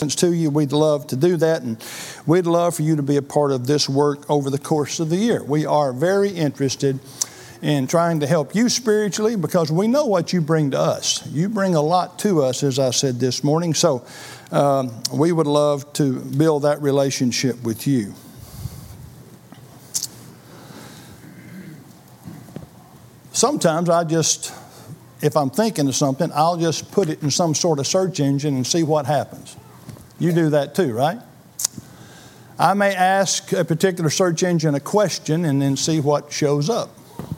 significance to you, we'd love to do that. And we'd love for you to be a part of this work over the course of the year. We are very interested in trying to help you spiritually because we know what you bring to us. You bring a lot to us, as I said this morning. So we would love to build that relationship with you. Sometimes if I'm thinking of something, I'll just put it in some sort of search engine and see what happens. You do that too, right? I may ask a particular search engine a question and then see what shows up.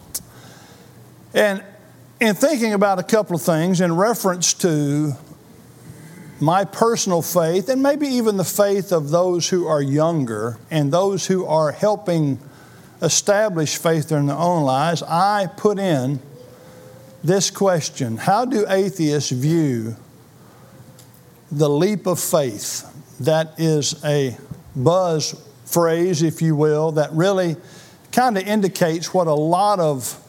And in thinking about a couple of things in reference to my personal faith and maybe even the faith of those who are younger and those who are helping establish faith in their own lives, I put in this question: how do atheists view the leap of faith? That is a buzz phrase, if you will, that really kind of indicates what a lot of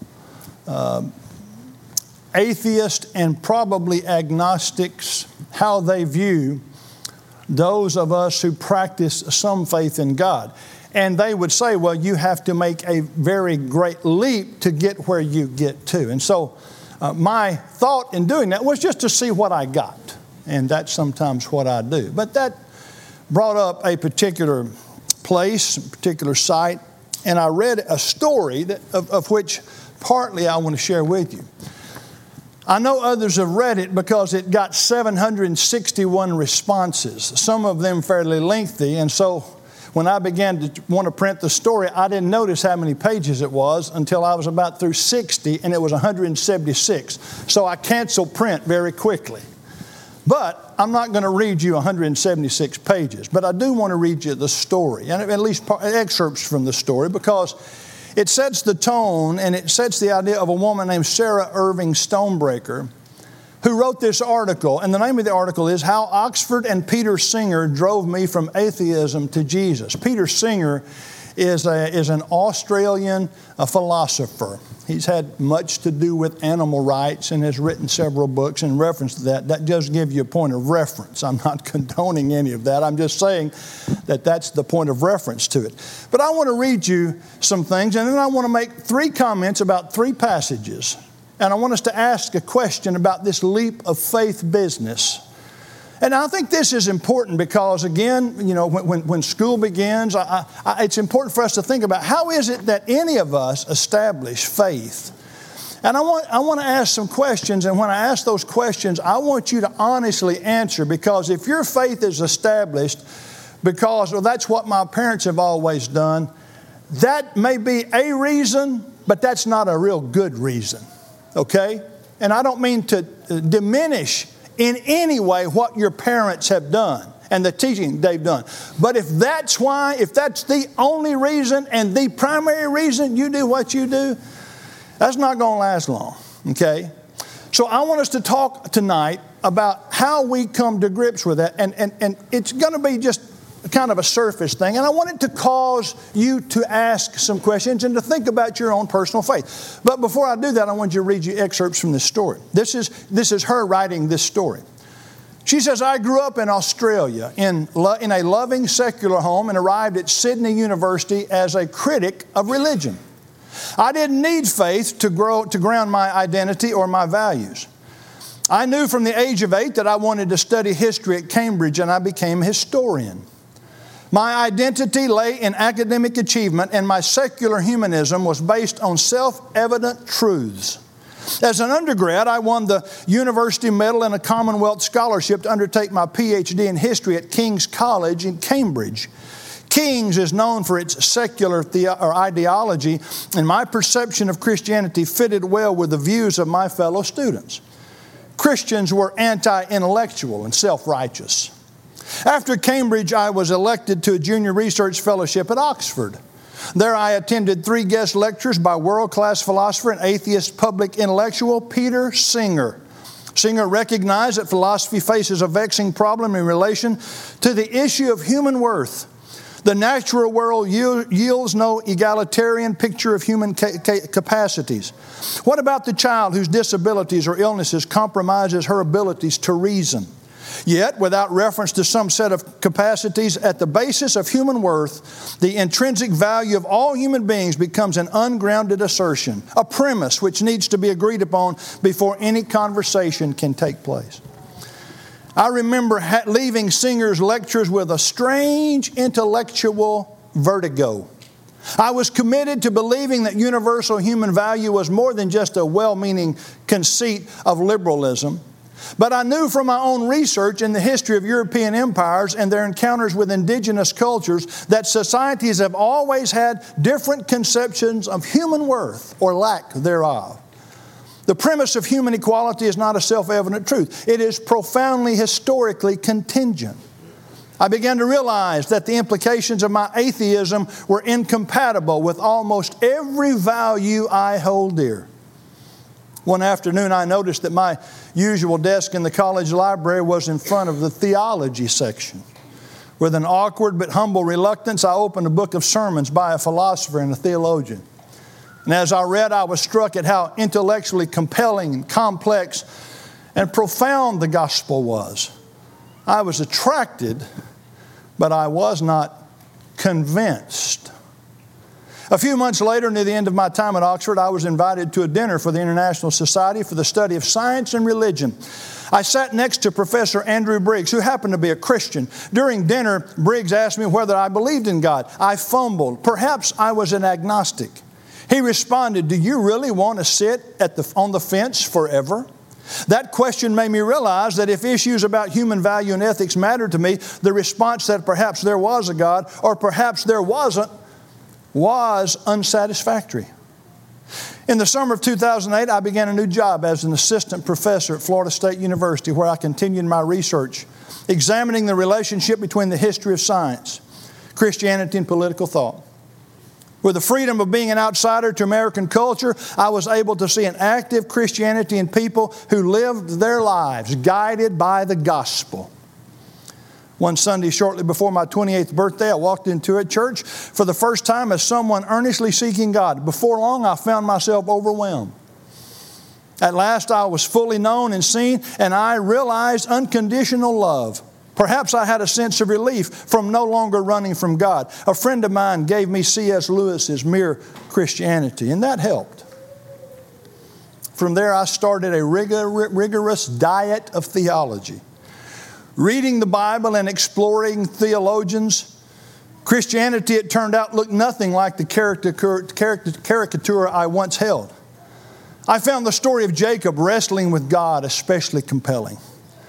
atheists and probably agnostics, how they view those of us who practice some faith in God. And they would say, well, you have to make a very great leap to get where you get to. And so my thought in doing that was just to see what I got. And that's sometimes what I do. But that brought up a particular place, a particular site. And I read a story of which partly I want to share with you. I know others have read it because it got 761 responses, some of them fairly lengthy. And so when I began to want to print the story, I didn't notice how many pages it was until I was about through 60, and it was 176. So I canceled print very quickly. But I'm not going to read you 176 pages, but I do want to read you the story, and at least excerpts from the story, because it sets the tone and it sets the idea of a woman named Sarah Irving Stonebreaker, who wrote this article. And the name of the article is How Oxford and Peter Singer Drove Me from Atheism to Jesus. Peter Singer is an Australian philosopher. He's had much to do with animal rights and has written several books in reference to that. That does give you a point of reference. I'm not condoning any of that. I'm just saying that that's the point of reference to it. But I want to read you some things, and then I want to make 3 comments about 3 passages. And I want us to ask a question about this leap of faith business. And I think this is important because, again, you know, when school begins, it's important for us to think about how is it that any of us establish faith. And I want to ask some questions, and when I ask those questions, I want you to honestly answer, because if your faith is established because, well, that's what my parents have always done, that may be a reason, but that's not a real good reason. Okay? And I don't mean to diminish in any way what your parents have done and the teaching they've done. But if that's the only reason and the primary reason you do what you do, that's not going to last long. Okay? So I want us to talk tonight about how we come to grips with that. And it's going to be just kind of a surface thing. And I want it to cause you to ask some questions and to think about your own personal faith. But before I do that, I want you to read you excerpts from this story. This is her writing this story. She says, I grew up in Australia in a loving secular home and arrived at Sydney University as a critic of religion. I didn't need faith to ground my identity or my values. I knew from the age of 8 that I wanted to study history at Cambridge, and I became a historian. My identity lay in academic achievement, and my secular humanism was based on self-evident truths. As an undergrad, I won the University Medal and a Commonwealth Scholarship to undertake my PhD in history at King's College in Cambridge. King's is known for its secular ideology, and my perception of Christianity fitted well with the views of my fellow students. Christians were anti-intellectual and self-righteous. After Cambridge, I was elected to a junior research fellowship at Oxford. There I attended 3 guest lectures by world-class philosopher and atheist public intellectual Peter Singer. Singer recognized that philosophy faces a vexing problem in relation to the issue of human worth. The natural world yields no egalitarian picture of human capacities. What about the child whose disabilities or illnesses compromises her abilities to reason? Yet, without reference to some set of capacities, at the basis of human worth, the intrinsic value of all human beings becomes an ungrounded assertion, a premise which needs to be agreed upon before any conversation can take place. I remember leaving Singer's lectures with a strange intellectual vertigo. I was committed to believing that universal human value was more than just a well-meaning conceit of liberalism. But I knew from my own research in the history of European empires and their encounters with indigenous cultures that societies have always had different conceptions of human worth or lack thereof. The premise of human equality is not a self-evident truth. It is profoundly historically contingent. I began to realize that the implications of my atheism were incompatible with almost every value I hold dear. One afternoon, I noticed that my usual desk in the college library was in front of the theology section. With an awkward but humble reluctance, I opened a book of sermons by a philosopher and a theologian. And as I read, I was struck at how intellectually compelling and complex and profound the gospel was. I was attracted, but I was not convinced. A few months later, near the end of my time at Oxford, I was invited to a dinner for the International Society for the Study of Science and Religion. I sat next to Professor Andrew Briggs, who happened to be a Christian. During dinner, Briggs asked me whether I believed in God. I fumbled. Perhaps I was an agnostic. He responded, "Do you really want to sit on the fence forever?" That question made me realize that if issues about human value and ethics mattered to me, the response that perhaps there was a God or perhaps there wasn't was unsatisfactory. In the summer of 2008, I began a new job as an assistant professor at Florida State University, where I continued my research, examining the relationship between the history of science, Christianity, and political thought. With the freedom of being an outsider to American culture, I was able to see an active Christianity in people who lived their lives guided by the gospel. One Sunday, shortly before my 28th birthday, I walked into a church for the first time as someone earnestly seeking God. Before long, I found myself overwhelmed. At last, I was fully known and seen, and I realized unconditional love. Perhaps I had a sense of relief from no longer running from God. A friend of mine gave me C.S. Lewis's Mere Christianity, and that helped. From there, I started a rigorous diet of theology. Reading the Bible and exploring theologians, Christianity, it turned out, looked nothing like the caricature I once held. I found the story of Jacob wrestling with God especially compelling.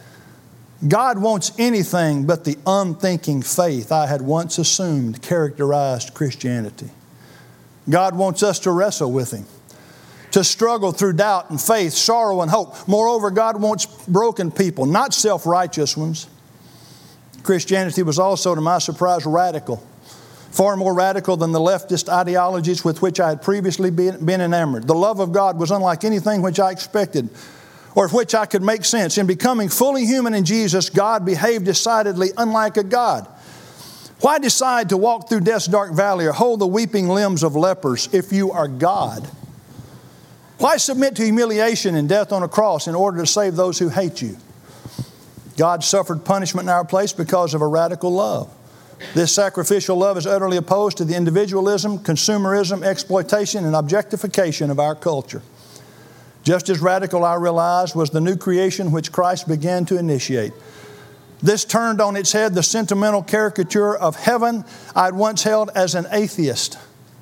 God wants anything but the unthinking faith I had once assumed characterized Christianity. God wants us to wrestle with Him, to struggle through doubt and faith, sorrow and hope. Moreover, God wants broken people, not self-righteous ones. Christianity was also, to my surprise, radical. Far more radical than the leftist ideologies with which I had previously been enamored. The love of God was unlike anything which I expected or of which I could make sense. In becoming fully human in Jesus, God behaved decidedly unlike a God. Why decide to walk through death's dark valley or hold the weeping limbs of lepers if you are God? Why submit to humiliation and death on a cross in order to save those who hate you? God suffered punishment in our place because of a radical love. This sacrificial love is utterly opposed to the individualism, consumerism, exploitation, and objectification of our culture. Just as radical, I realized, was the new creation which Christ began to initiate. This turned on its head the sentimental caricature of heaven I'd once held as an atheist.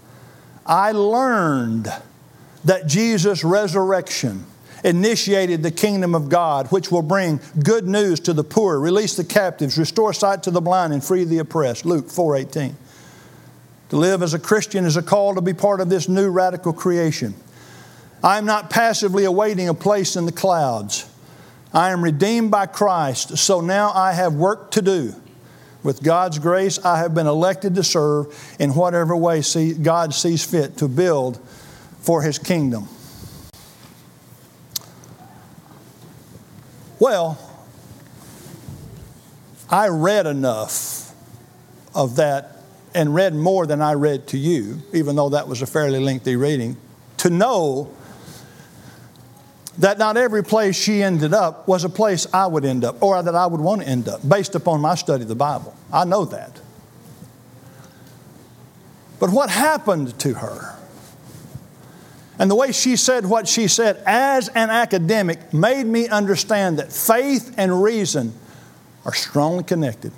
I learned that Jesus' resurrection initiated the kingdom of God, which will bring good news to the poor, release the captives, restore sight to the blind, and free the oppressed. Luke 4:18. To live as a Christian is a call to be part of this new radical creation. I am not passively awaiting a place in the clouds. I am redeemed by Christ, so now I have work to do. With God's grace, I have been elected to serve in whatever way God sees fit to build for His kingdom. Well, I read enough of that and read more than I read to you, even though that was a fairly lengthy reading, to know that not every place she ended up was a place I would end up or that I would want to end up based upon my study of the Bible. I know that. But what happened to her and the way she said what she said as an academic made me understand that faith and reason are strongly connected.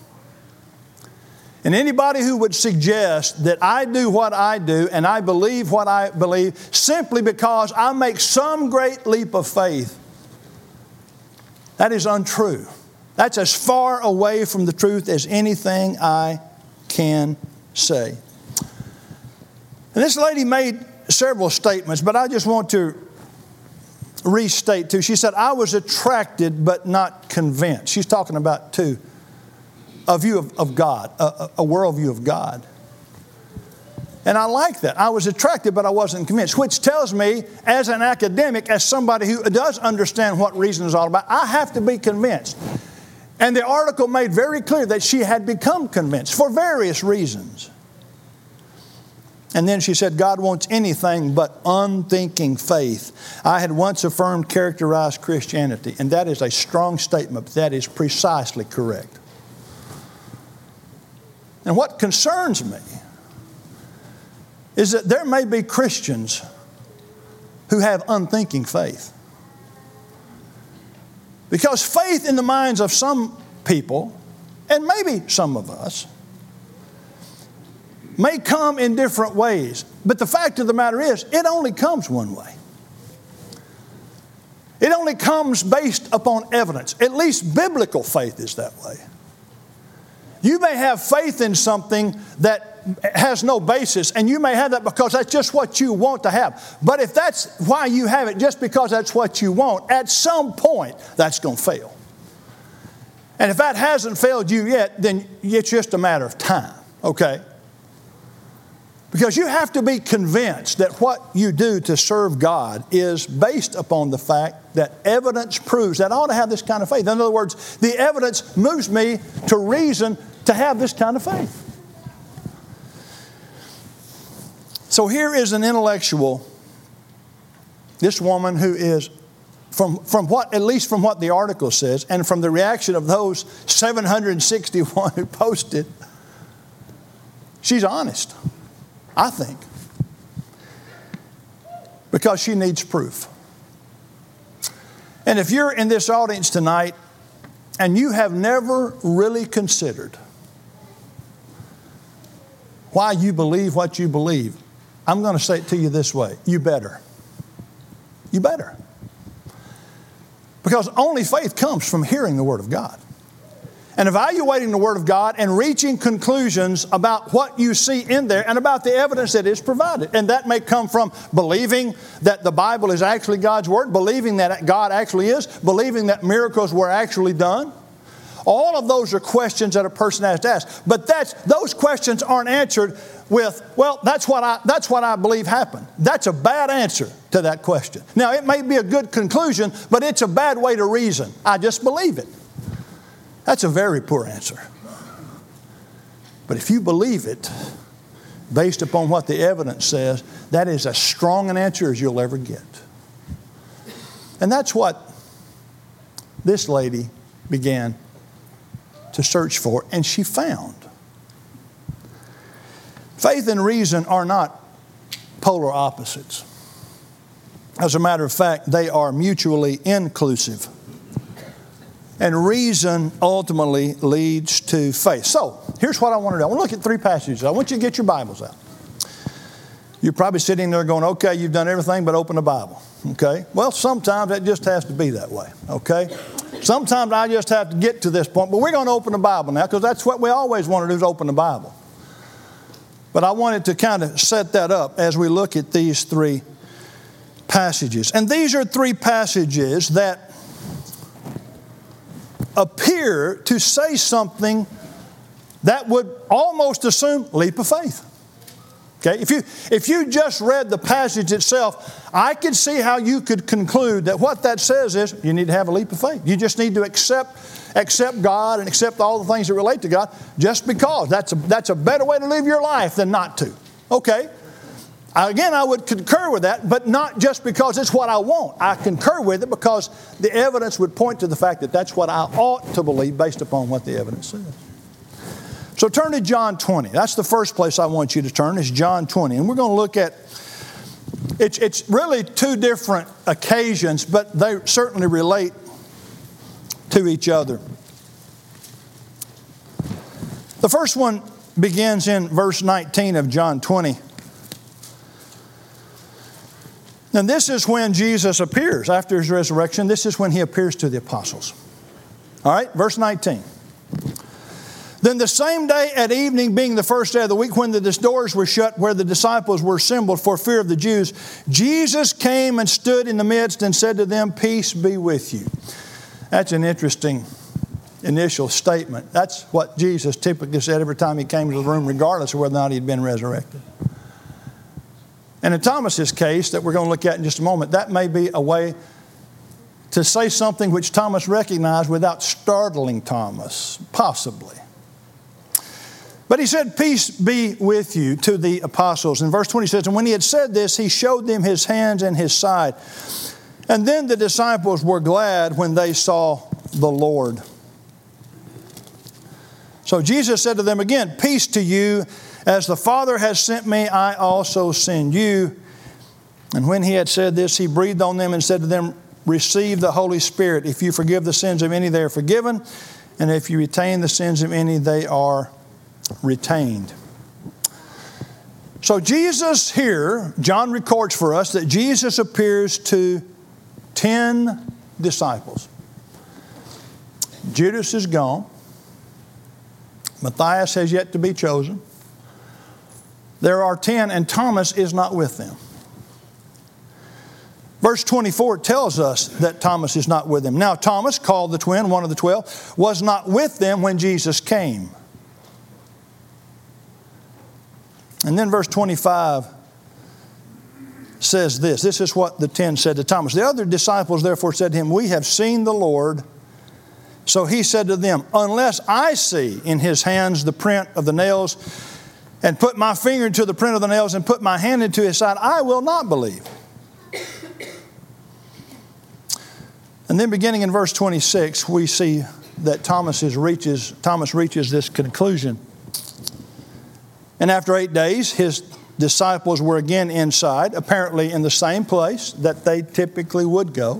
And anybody who would suggest that I do what I do and I believe what I believe simply because I make some great leap of faith, that is untrue. That's as far away from the truth as anything I can say. And this lady made several statements, but I just want to restate too. She said, I was attracted but not convinced. She's talking about a view of God, a worldview of God. And I like that. I was attracted, but I wasn't convinced, which tells me, as an academic, as somebody who does understand what reason is all about, I have to be convinced. And the article made very clear that she had become convinced for various reasons. And then she said, God wants anything but unthinking faith. I had once affirmed characterized Christianity, and that is a strong statement, but that is precisely correct. And what concerns me is that there may be Christians who have unthinking faith. Because faith in the minds of some people, and maybe some of us, may come in different ways. But the fact of the matter is, it only comes one way. It only comes based upon evidence. At least biblical faith is that way. You may have faith in something that has no basis, and you may have that because that's just what you want to have. But if that's why you have it, just because that's what you want, at some point, that's going to fail. And if that hasn't failed you yet, then it's just a matter of time, okay? Because you have to be convinced that what you do to serve God is based upon the fact that evidence proves that I ought to have this kind of faith. In other words, the evidence moves me to reason to have this kind of faith. So here is an intellectual, this woman who is, from what, at least from what the article says, and from the reaction of those 761 who posted, she's honest, I think, because she needs proof. And if you're in this audience tonight and you have never really considered why you believe what you believe, I'm going to say it to you this way. You better. You better. Because only faith comes from hearing the Word of God. And evaluating the Word of God and reaching conclusions about what you see in there and about the evidence that is provided. And that may come from believing that the Bible is actually God's Word, believing that God actually is, believing that miracles were actually done. All of those are questions that a person has to ask. But those questions aren't answered with, well, that's what I believe happened. That's a bad answer to that question. Now, it may be a good conclusion, but it's a bad way to reason. I just believe it. That's a very poor answer. But if you believe it, based upon what the evidence says, that is as strong an answer as you'll ever get. And that's what this lady began to search for, and she found. Faith and reason are not polar opposites. As a matter of fact, they are mutually inclusive. And reason ultimately leads to faith. So, here's what I want to do. I want to look at 3 passages. I want you to get your Bibles out. You're probably sitting there going, okay, you've done everything but open the Bible. Okay? Well, sometimes it just has to be that way. Okay? Sometimes I just have to get to this point. But we're going to open the Bible now because that's what we always want to do is open the Bible. But I wanted to kind of set that up as we look at these 3 passages. And these are 3 passages that appear to say something that would almost assume leap of faith. Okay, if you just read the passage itself, I could see how you could conclude that what that says is you need to have a leap of faith. You just need to accept God and accept all the things that relate to God just because. That's a better way to live your life than not to. Okay, Again, I would concur with that, but not just because it's what I want. I concur with it because the evidence would point to the fact that that's what I ought to believe based upon what the evidence says. So turn to John 20. That's the first place I want you to turn, is John 20. And we're going to look at, it's really two different occasions, but they certainly relate to each other. The first one begins in verse 19 of John 20. And this is when Jesus appears after his resurrection. This is when he appears to the apostles. All right, verse 19. Then the same day at evening, being the first day of the week, when the doors were shut where the disciples were assembled for fear of the Jews, Jesus came and stood in the midst and said to them, "Peace be with you." That's an interesting initial statement. That's what Jesus typically said every time he came to the room, regardless of whether or not he'd been resurrected. And in Thomas's case, that we're going to look at in just a moment, that may be a way to say something which Thomas recognized without startling Thomas, possibly. But he said, "Peace be with you," to the apostles. And verse 20 says, "And when he had said this, he showed them his hands and his side. And then the disciples were glad when they saw the Lord." So Jesus said to them again, "Peace to you. As the Father has sent me, I also send you." And when he had said this, he breathed on them and said to them, "Receive the Holy Spirit. If you forgive the sins of any, they are forgiven. And if you retain the sins of any, they are retained." So Jesus here, John records for us that Jesus appears to 10 disciples. Judas is gone. Matthias has yet to be chosen. There are 10, and Thomas is not with them. Verse 24 tells us that Thomas is not with them. Now Thomas, called the twin, one of the 12, was not with them when Jesus came. And then verse 25 says this. This is what the 10 said to Thomas. "The other disciples therefore said to him, 'We have seen the Lord.' So he said to them, 'Unless I see in his hands the print of the nails, and put my finger into the print of the nails, and put my hand into his side, I will not believe.'" And then beginning in verse 26, we see that Thomas reaches this conclusion. "And after 8 days, his disciples were again inside, apparently in the same place that they typically would go.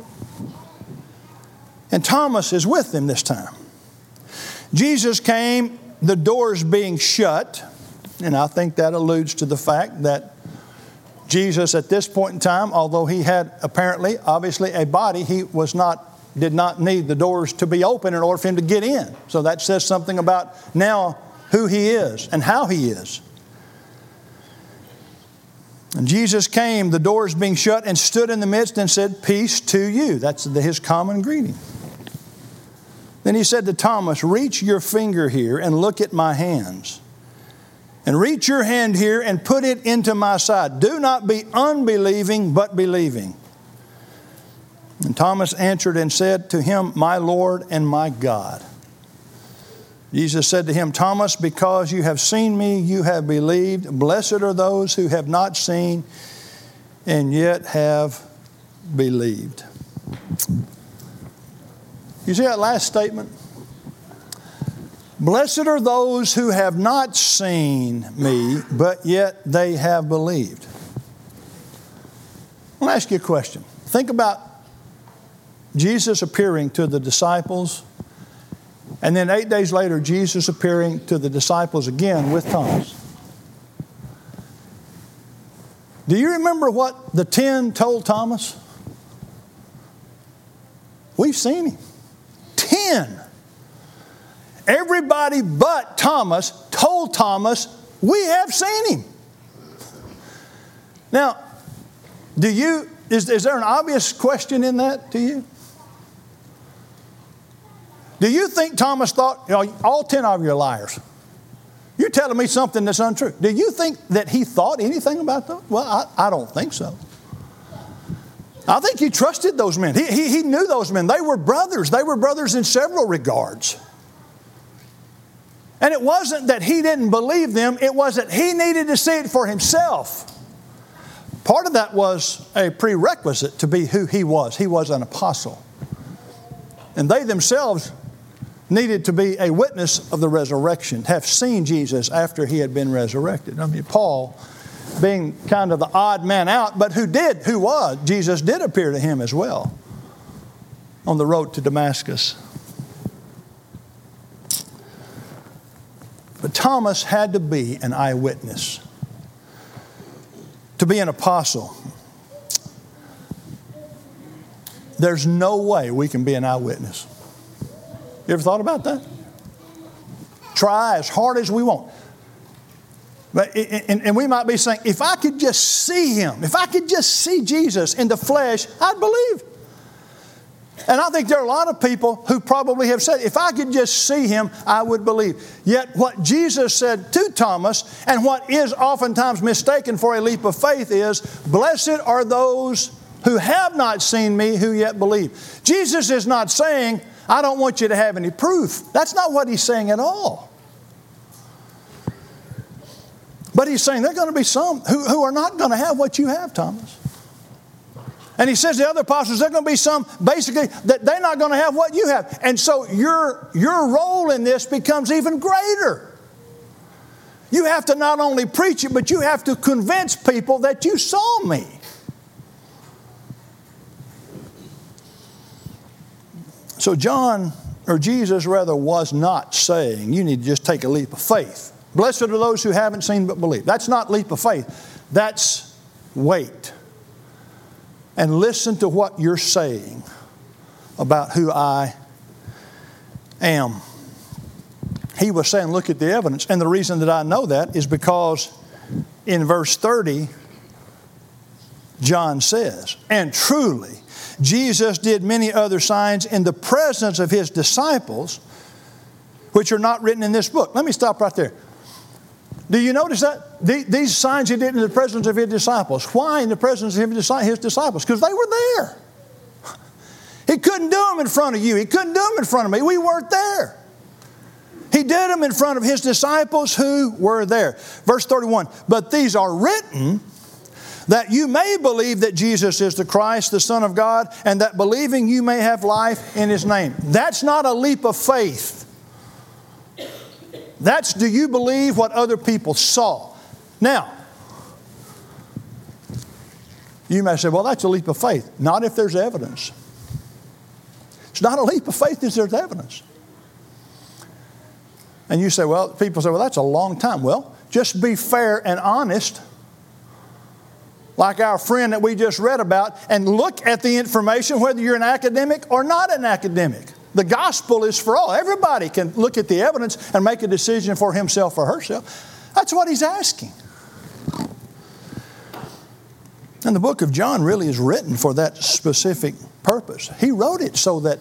And Thomas is with them this time. Jesus came, the doors being shut. And I think that alludes to the fact that Jesus at this point in time, although he had apparently, obviously a body, he did not need the doors to be open in order for him to get in. So that says something about now who he is and how he is. And Jesus came, the doors being shut, and stood in the midst and said, "Peace to you." That's his common greeting. Then he said to Thomas, "Reach your finger here and look at my hands. And reach your hand here and put it into my side. Do not be unbelieving, but believing." And Thomas answered and said to him, "My Lord and my God." Jesus said to him, "Thomas, because you have seen me, you have believed. Blessed are those who have not seen and yet have believed." You see that last statement? Blessed are those who have not seen me, but yet they have believed. I want to ask you a question. Think about Jesus appearing to the disciples, and then 8 days later, Jesus appearing to the disciples again with Thomas. Do you remember what the 10 told Thomas? We've seen him. 10. Everybody but Thomas told Thomas, "We have seen him." Now, is there an obvious question in that to you? Do you think Thomas thought, all 10 of you are liars? You're telling me something that's untrue. Do you think that he thought anything about that? Well, I don't think so. I think he trusted those men. He knew those men. They were brothers. They were brothers in several regards. And it wasn't that he didn't believe them. It was that he needed to see it for himself. Part of that was a prerequisite to be who he was. He was an apostle. And they themselves needed to be a witness of the resurrection, have seen Jesus after he had been resurrected. I mean, Paul, being kind of the odd man out, but Jesus did appear to him as well on the road to Damascus. But Thomas had to be an eyewitness, to be an apostle. There's no way we can be an eyewitness. You ever thought about that? Try as hard as we want. And we might be saying, if I could just see him, if I could just see Jesus in the flesh, I'd believe. And I think there are a lot of people who probably have said, if I could just see him, I would believe. Yet what Jesus said to Thomas, and what is oftentimes mistaken for a leap of faith, is, blessed are those who have not seen me, who yet believe. Jesus is not saying, I don't want you to have any proof. That's not what he's saying at all. But he's saying there are going to be some who are not going to have what you have, Thomas. And he says the other apostles, there are going to be some, basically, that they're not going to have what you have. And so your role in this becomes even greater. You have to not only preach it, but you have to convince people that you saw me. So Jesus was not saying, you need to just take a leap of faith. Blessed are those who haven't seen but believe. That's not leap of faith. That's wait. And listen to what you're saying about who I am. He was saying, look at the evidence. And the reason that I know that is because in verse 30, John says, and truly, Jesus did many other signs in the presence of his disciples, which are not written in this book. Let me stop right there. Do you notice that? These signs he did in the presence of his disciples. Why in the presence of his disciples? Because they were there. He couldn't do them in front of you. He couldn't do them in front of me. We weren't there. He did them in front of his disciples who were there. Verse 31, but these are written that you may believe that Jesus is the Christ, the Son of God, and that believing you may have life in his name. That's not a leap of faith. That's, do you believe what other people saw? Now, you may say, well, that's a leap of faith. Not if there's evidence. It's not a leap of faith if there's evidence. And you say, well, people say, well, that's a long time. Well, just be fair and honest, like our friend that we just read about, and look at the information, whether you're an academic or not an academic. The gospel is for all. Everybody can look at the evidence and make a decision for himself or herself. That's what he's asking. And the book of John really is written for that specific purpose. He wrote it so that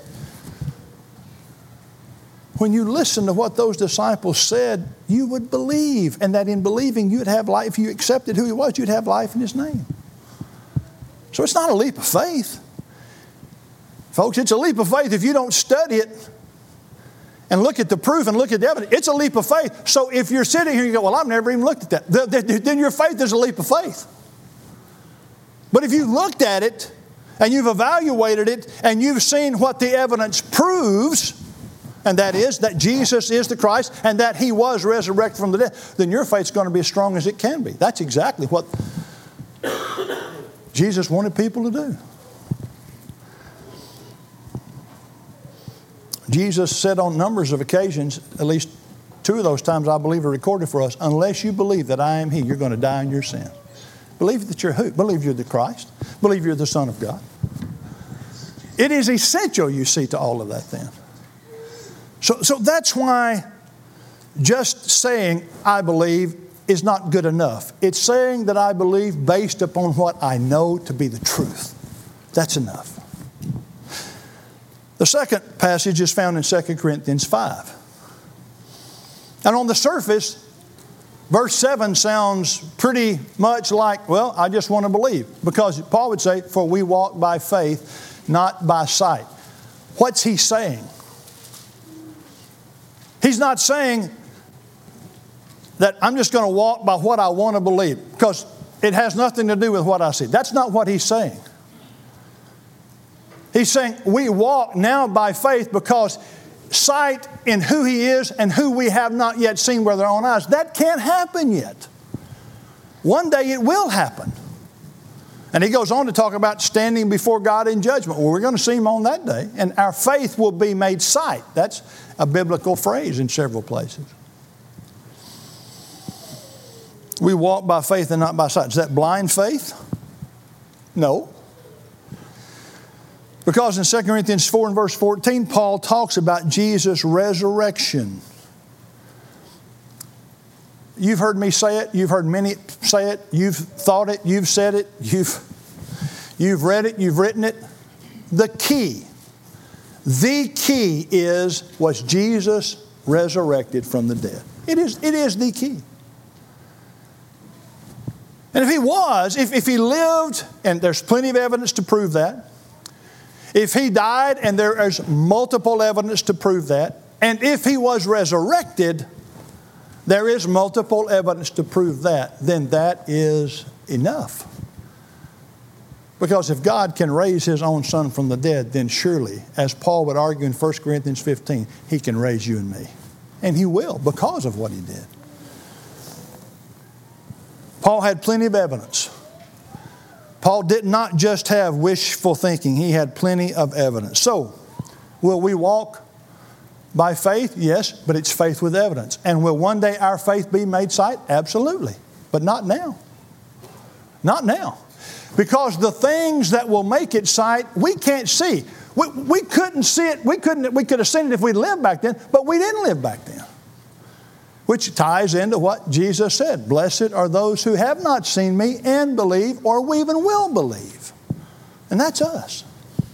when you listen to what those disciples said, you would believe. And that in believing you'd have life. If you accepted who he was, you'd have life in his name. So it's not a leap of faith. Folks, it's a leap of faith if you don't study it and look at the proof and look at the evidence. It's a leap of faith. So if you're sitting here and you go, well, I've never even looked at that, then your faith is a leap of faith. But if you've looked at it and you've evaluated it and you've seen what the evidence proves, and that is that Jesus is the Christ and that he was resurrected from the dead, then your faith's going to be as strong as it can be. That's exactly what Jesus wanted people to do. Jesus said on numbers of occasions, at least 2 of those times I believe are recorded for us, unless you believe that I am he, you're going to die in your sins. Believe that you're who? Believe you're the Christ. Believe you're the Son of God. It is essential, you see, to all of that then. So that's why just saying I believe is not good enough. It's saying that I believe based upon what I know to be the truth. That's enough. The second passage is found in 2 Corinthians 5. And on the surface, verse 7 sounds pretty much like, well, I just want to believe. Because Paul would say, for we walk by faith, not by sight. What's he saying? He's not saying that I'm just going to walk by what I want to believe. Because it has nothing to do with what I see. That's not what he's saying. He's saying we walk now by faith because sight in who he is and who we have not yet seen with our own eyes, that can't happen yet. One day it will happen. And he goes on to talk about standing before God in judgment. Well, we're going to see him on that day. And our faith will be made sight. That's a biblical phrase in several places. We walk by faith and not by sight. Is that blind faith? No. Because in 2 Corinthians 4 and verse 14, Paul talks about Jesus' resurrection. You've heard me say it. You've heard many say it. You've thought it. You've said it. You've read it. You've written it. The key is, was Jesus resurrected from the dead? It is the key. And if he was, if he lived, and there's plenty of evidence to prove that, if he died, and there is multiple evidence to prove that, and if he was resurrected, there is multiple evidence to prove that, then that is enough. Because if God can raise his own son from the dead, then surely, as Paul would argue in 1 Corinthians 15, he can raise you and me. And he will, because of what he did. Paul had plenty of evidence. Paul did not just have wishful thinking. He had plenty of evidence. So, will we walk by faith? Yes, but it's faith with evidence. And will one day our faith be made sight? Absolutely. But not now. Not now. Because the things that will make it sight, we can't see. We couldn't see it. We could have seen it if we lived back then, but we didn't live back then. Which ties into what Jesus said. Blessed are those who have not seen me and believe, or we even will believe. And that's us.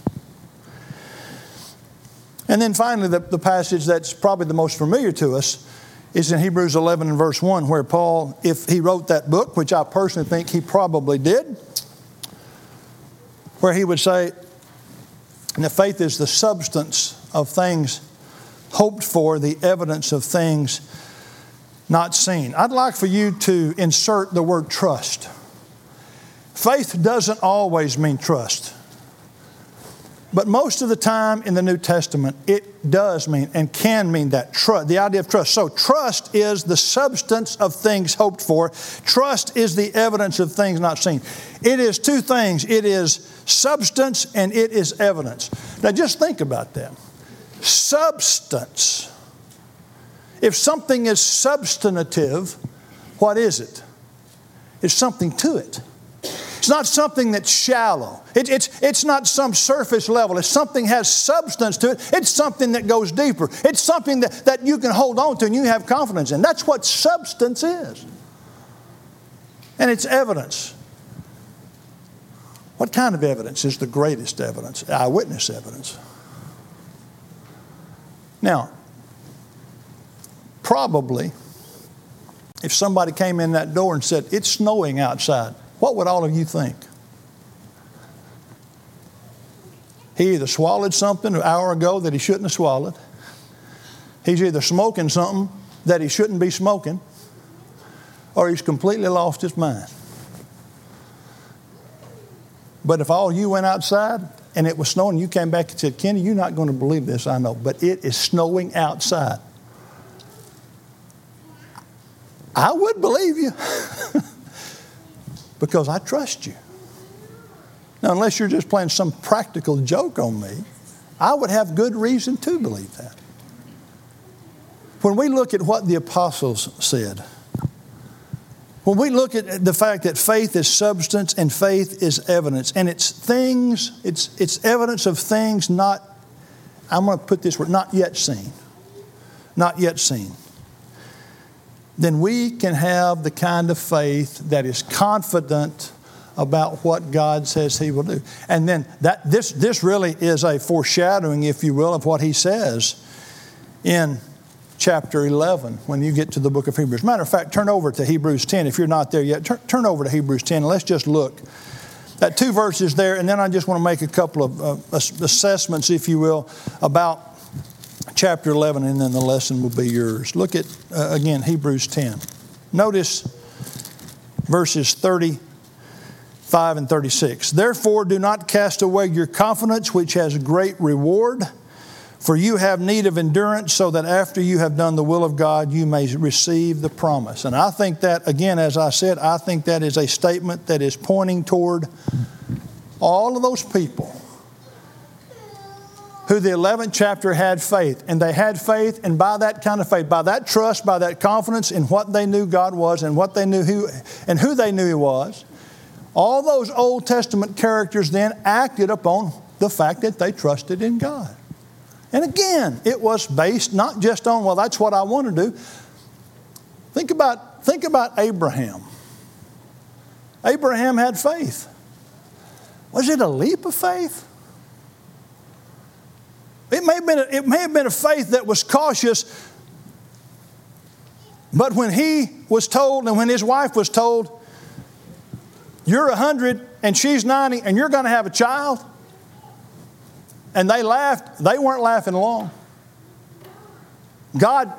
And then finally, the passage that's probably the most familiar to us is in Hebrews 11 and verse 1, where Paul, if he wrote that book, which I personally think he probably did, where he would say, that faith is the substance of things hoped for, the evidence of things not seen. I'd like for you to insert the word trust. Faith doesn't always mean trust. But most of the time in the New Testament, it does mean and can mean that. The idea of trust. So trust is the substance of things hoped for. Trust is the evidence of things not seen. It is two things. It is substance and it is evidence. Now just think about that. Substance. If something is substantive, what is it? It's something to it. It's not something that's shallow. It's not some surface level. If something has substance to it, it's something that goes deeper. It's something that you can hold on to and you have confidence in. That's what substance is. And it's evidence. What kind of evidence is the greatest evidence? Eyewitness evidence. Now, probably, if somebody came in that door and said, it's snowing outside, what would all of you think? He either swallowed something an hour ago that he shouldn't have swallowed. He's either smoking something that he shouldn't be smoking, or he's completely lost his mind. But if all you went outside and it was snowing, you came back and said, Kenny, you're not going to believe this, I know, but it is snowing outside. I would believe you because I trust you. Now, unless you're just playing some practical joke on me, I would have good reason to believe that. When we look at what the apostles said, when we look at the fact that faith is substance and faith is evidence, and it's things, it's evidence of things not, I'm going to put this word, not yet seen. Not yet seen. Then we can have the kind of faith that is confident about what God says He will do. And then this really is a foreshadowing, if you will, of what He says in chapter 11 when you get to the book of Hebrews. Matter of fact, turn over to Hebrews 10. If you're not there yet, turn over to Hebrews 10 and let's just look at 2 verses there, and then I just want to make a couple of assessments, if you will, about chapter 11, and then the lesson will be yours. Look at, again, Hebrews 10. Notice verses 30 5 and 36. Therefore, do not cast away your confidence, which has great reward. For you have need of endurance, so that after you have done the will of God, you may receive the promise. And I think that, again, as I said, I think that is a statement that is pointing toward all of those people who the 11th chapter had faith. And they had faith, and by that kind of faith, by that trust, by that confidence in what they knew God was and what they knew who they knew He was, all those Old Testament characters then acted upon the fact that they trusted in God. And again, it was based not just on, well, that's what I want to do. Think about Abraham. Abraham had faith. Was it a leap of faith? It may have been a faith that was cautious, but when he was told and when his wife was told, you're 100 and she's 90 and you're going to have a child, and they laughed, they weren't laughing long. God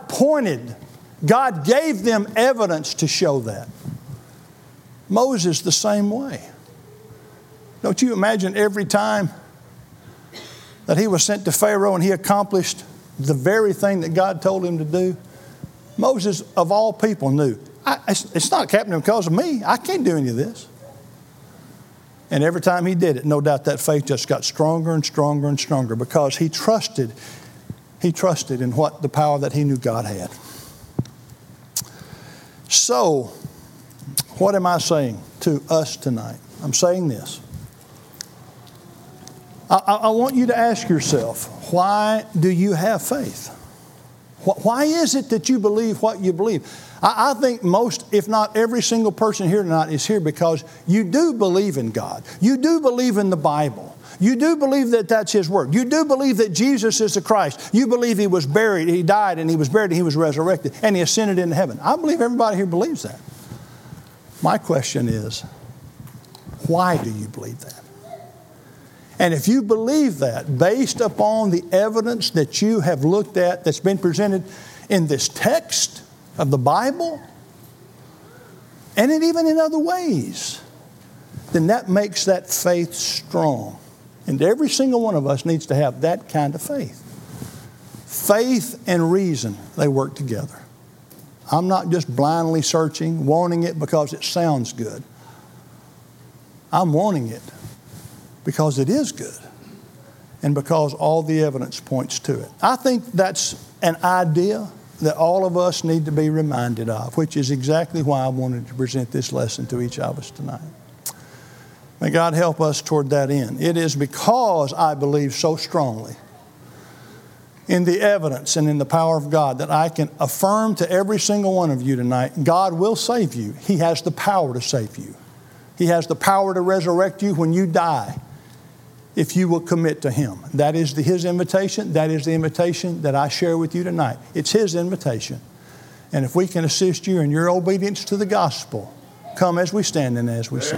gave them evidence to show that. Moses the same way. Don't you imagine every time that he was sent to Pharaoh and he accomplished the very thing that God told him to do? Moses, of all people, knew, it's not happening because of me. I can't do any of this. And every time he did it, no doubt that faith just got stronger and stronger and stronger because he trusted in what the power that he knew God had. So, what am I saying to us tonight? I'm saying this. I want you to ask yourself, why do you have faith? Why is it that you believe what you believe? I think most, if not every single person here tonight is here because you do believe in God. You do believe in the Bible. You do believe that that's His Word. You do believe that Jesus is the Christ. You believe He was buried, He died, and He was buried, and He was resurrected, and He ascended into heaven. I believe everybody here believes that. My question is, why do you believe that? And if you believe that, based upon the evidence that you have looked at that's been presented in this text of the Bible, and even in other ways, then that makes that faith strong. And every single one of us needs to have that kind of faith. Faith and reason, they work together. I'm not just blindly searching, wanting it because it sounds good. I'm wanting it because it is good and because all the evidence points to it. I think that's an idea that all of us need to be reminded of, which is exactly why I wanted to present this lesson to each of us tonight. May God help us toward that end. It is because I believe so strongly in the evidence and in the power of God that I can affirm to every single one of you tonight, God will save you. He has the power to save you. He has the power to resurrect you when you die, if you will commit to Him. That is His invitation. That is the invitation that I share with you tonight. It's His invitation. And if we can assist you in your obedience to the gospel, come as we stand and as we sing.